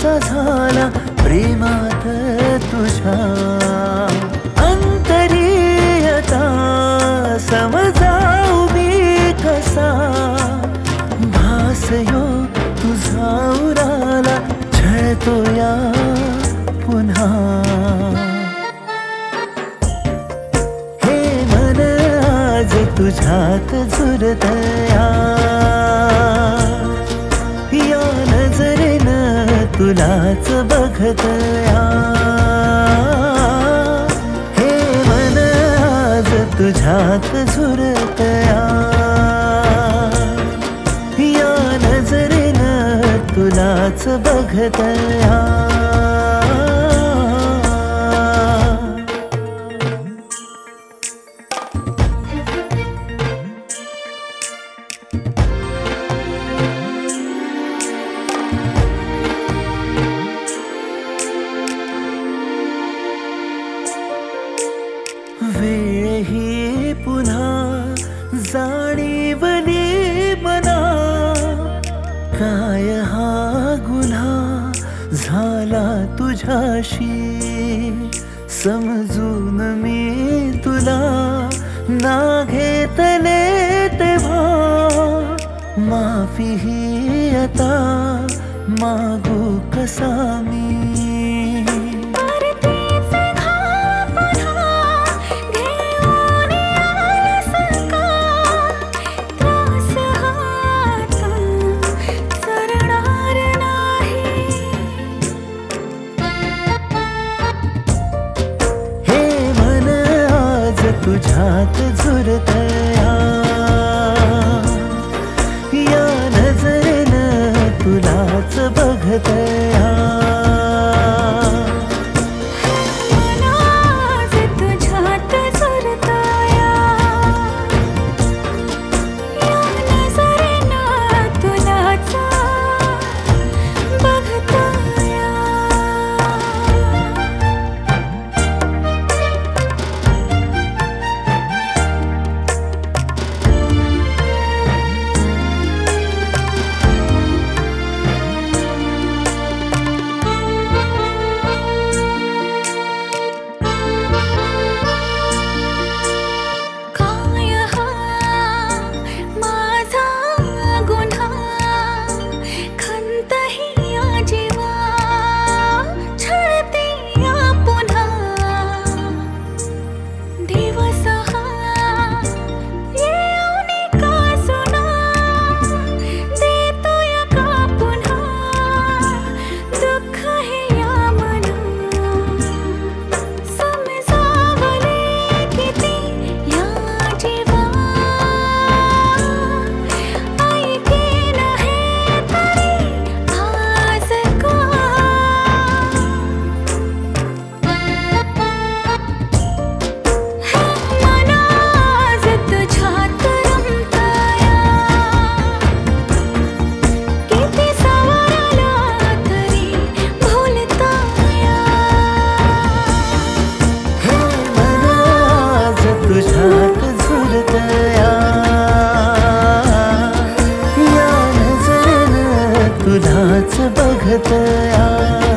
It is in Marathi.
कसा झाला प्रेमात तुझ्या अंतरीयता समजाऊ मी कसा भास यो तुझा उराला छळतो या पुन्हा हे मन आज तुझ्यात झुरतया या नजरेनं तुलाच बघतया हे मन आज तुझ्यात झुरतया या नजरेनं तुलाच बघतया वेळ ही पुन्हा जाणीवली मना काय हा गुन्हा झाला तुझ्याशी समजून मी तुला ना घेतले तेव्हा माफी ही आता मागू कसा मी तुझ्यात झुरतया या नजरेनं तुलाच बघतया तुझ्यात झुरतया या नजरेनं तुलाच बघतया